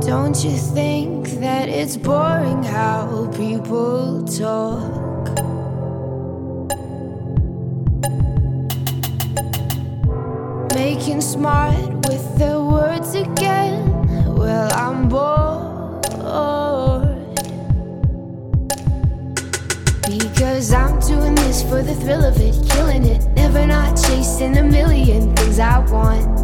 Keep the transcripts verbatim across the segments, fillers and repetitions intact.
Don't you think that it's boring how people talk? Making smart with their words again. Well, I'm bored, because I'm doing this for the thrill of it, killing it, never not chasing a million things I want.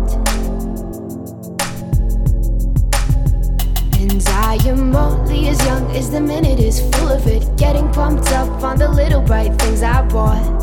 And I am only as young as the minute is full of it, getting pumped up on the little bright things I bought.